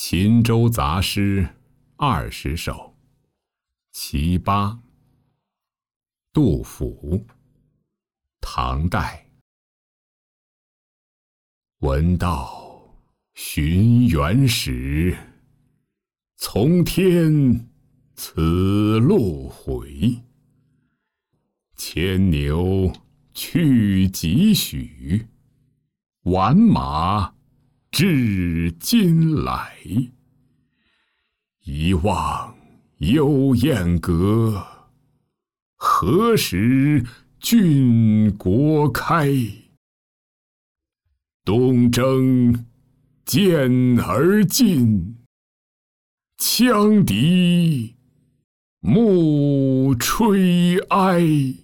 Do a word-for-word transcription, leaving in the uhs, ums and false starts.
秦州杂诗二十首，其八。杜甫，唐代。闻道寻原始，从天此路回。牵牛去几许？挽马至今来。一望幽燕阁，何时郡国开？东征渐而进，羌笛暮吹哀。